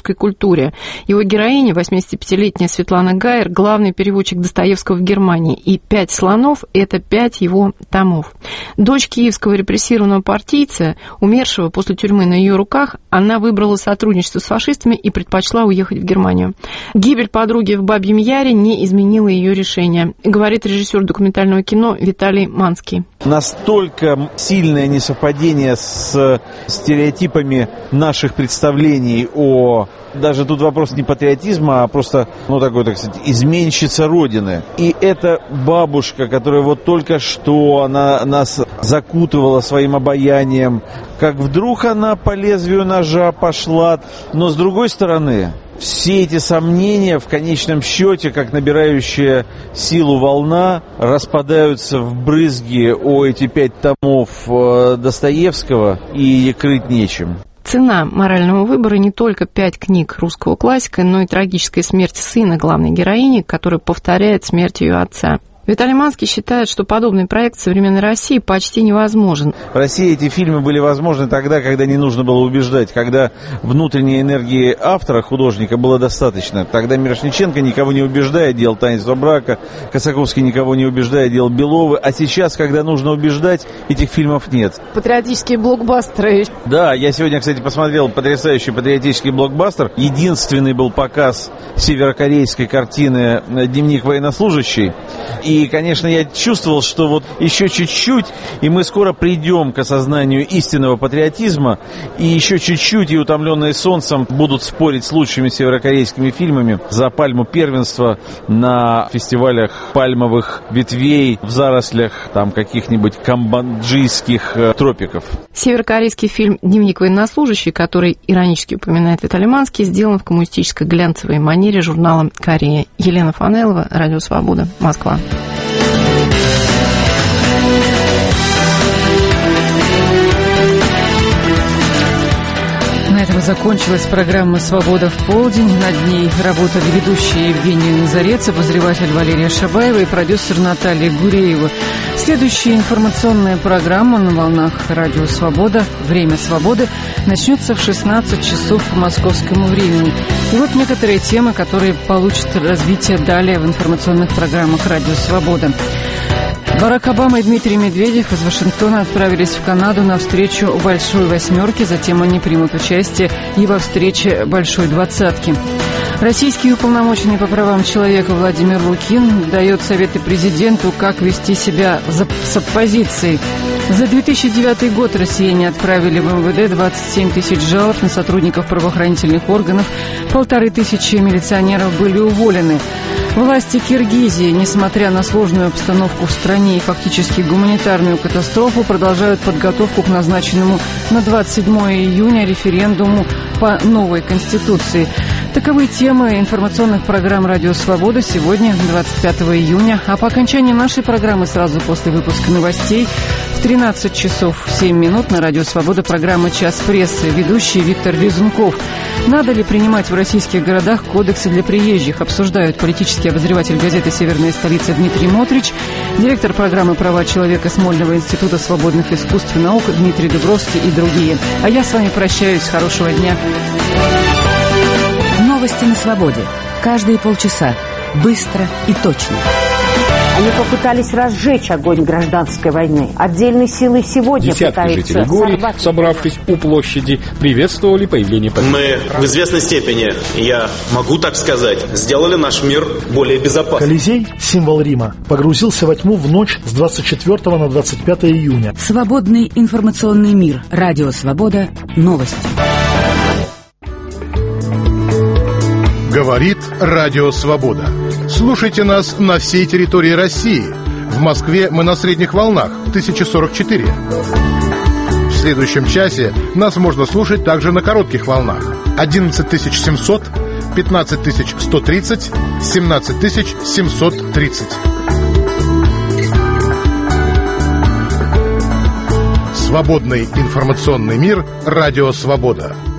S9: русской культуре. Его героиня, 85-летняя Светлана Гайер, главный переводчик Достоевского в Германии. И «5 слонов» — это 5 его томов. Дочь киевского репрессированного партийца, умершего после тюрьмы, на ее руках, она выбрала сотрудничество с фашистами и предпочла уехать в Германию. Гибель подруги в Бабьем Яре не изменила ее решение, говорит режиссер документального кино Виталий Манский.
S12: Настолько сильное несовпадение с стереотипами наших представлений о... Даже тут вопрос не патриотизма, а просто, такой, так сказать, изменщица Родины. И эта бабушка, которая вот только что она нас закутывала своим обаянием, как вдруг она по лезвию ножа пошла. Но с другой стороны, все эти сомнения в конечном счете, как набирающая силу волна, распадаются в брызги о эти 5 томов Достоевского, и крыть нечем.
S9: Цена морального выбора не только 5 книг русского классика, но и трагическая смерть сына главной героини, который повторяет смерть ее отца. Виталий Манский считает, что подобный проект в современной России почти невозможен.
S12: В России эти фильмы были возможны тогда, когда не нужно было убеждать, когда внутренней энергии автора, художника, было достаточно. Тогда Мирошниченко, никого не убеждая, делал «Таинство брака», Косаковский, никого не убеждая, делал «Беловы». А сейчас, когда нужно убеждать, этих фильмов нет.
S9: Патриотические блокбастеры.
S12: Да, я сегодня, кстати, посмотрел потрясающий патриотический блокбастер. Единственный был показ северокорейской картины «Дневник военнослужащей». И, конечно, я чувствовал, что вот еще чуть-чуть, и мы скоро придем к осознанию истинного патриотизма, и еще чуть-чуть, и «Утомленные солнцем» будут спорить с лучшими северокорейскими фильмами за пальму первенства на фестивалях пальмовых ветвей в зарослях там каких-нибудь камбоджийских тропиков.
S9: Северокорейский фильм «Дневник военнослужащей», который иронически упоминает Виталий Манский, сделан в коммунистической глянцевой манере журнала «Корея». Елена Фанелова, Радио Свобода, Москва.
S1: На этом закончилась программа «Свобода в полдень». Над ней работали ведущие Евгения Назарец, обозреватель Валерия Шабаева и продюсер Наталья Гуреева. Следующая информационная программа на волнах Радио Свобода «Время свободы» начнется в 16 часов по московскому времени. И вот некоторые темы, которые получат развитие далее в информационных программах Радио Свобода. Барак Обама и Дмитрий Медведев из Вашингтона отправились в Канаду на встречу Большой Восьмерки, затем они примут участие и во встрече Большой Двадцатки. Российский уполномоченный по правам человека Владимир Лукин дает советы президенту, как вести себя с оппозицией. За 2009 год россияне отправили в МВД 27 тысяч жалоб на сотрудников правоохранительных органов, 1500 милиционеров были уволены. Власти Киргизии, несмотря на сложную обстановку в стране и фактически гуманитарную катастрофу, продолжают подготовку к назначенному на 27 июня референдуму по новой Конституции. Таковы темы информационных программ «Радио Свобода» сегодня, 25 июня. А по окончании нашей программы, сразу после выпуска новостей, в 13 часов 7 минут на «Радио Свобода» программа «Час прессы». Ведущий Виктор Резунков. Надо ли принимать в российских городах кодексы для приезжих? Обсуждают политический обозреватель газеты «Северная столица» Дмитрий Мотрич, директор программы «Права человека» Смольного института свободных искусств и наук Дмитрий Дубровский и другие. А я с вами прощаюсь. Хорошего дня.
S24: Новости на свободе. Каждые полчаса. Быстро и точно.
S13: Они попытались разжечь огонь гражданской войны. Отдельные силы сегодня
S14: десятки жителей Гори, собравшись у площади, приветствовали появление
S15: Мы в известной степени, я могу так сказать, сделали наш мир более безопасным.
S16: Колизей, символ Рима, погрузился во тьму в ночь с 24 на 25 июня.
S24: Свободный информационный мир. Радио Свобода. Новости.
S17: Говорит Радио Свобода. Слушайте нас на всей территории России. В Москве мы на средних волнах 1044. В следующем часе нас можно слушать также на коротких волнах 11700, 15130, 17730. Свободный информационный мир. Радио Свобода.